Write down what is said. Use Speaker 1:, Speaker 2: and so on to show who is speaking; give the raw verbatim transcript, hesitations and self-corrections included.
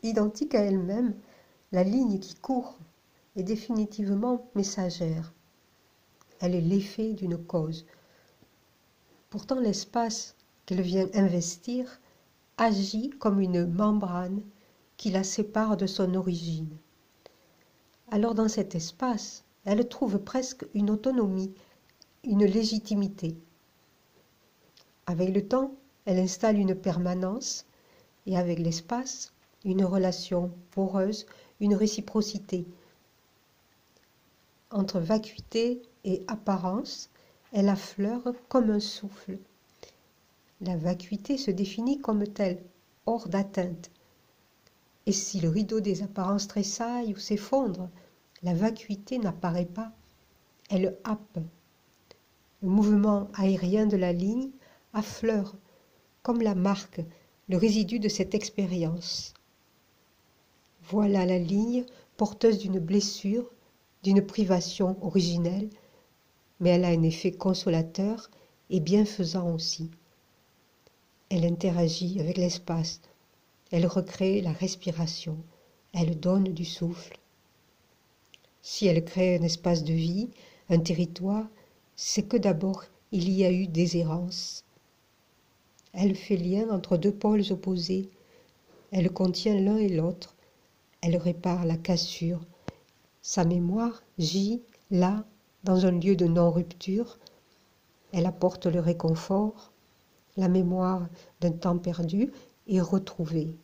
Speaker 1: identique à elle-même, la ligne qui court est définitivement messagère. Elle est l'effet d'une cause. Pourtant, l'espace qu'elle vient investir agit comme une membrane qui la sépare de son origine. Alors dans cet espace, elle trouve presque une autonomie, une légitimité. Avec le temps, elle installe une permanence et avec l'espace, une relation poreuse, une réciprocité. Entre vacuité et apparence, elle affleure comme un souffle. La vacuité se définit comme telle, hors d'atteinte. Et si le rideau des apparences tressaille ou s'effondre, la vacuité n'apparaît pas, elle happe. Le mouvement aérien de la ligne affleure, comme la marque, le résidu de cette expérience. Voilà la ligne porteuse d'une blessure, d'une privation originelle, mais elle a un effet consolateur et bienfaisant aussi. Elle interagit avec l'espace, elle recrée la respiration, elle donne du souffle. Si elle crée un espace de vie, un territoire, c'est que d'abord il y a eu des errances. Elle fait lien entre deux pôles opposés, elle contient l'un et l'autre, elle répare la cassure. Sa mémoire gît là, dans un lieu de non-rupture, elle apporte le réconfort, la mémoire d'un temps perdu est retrouvée.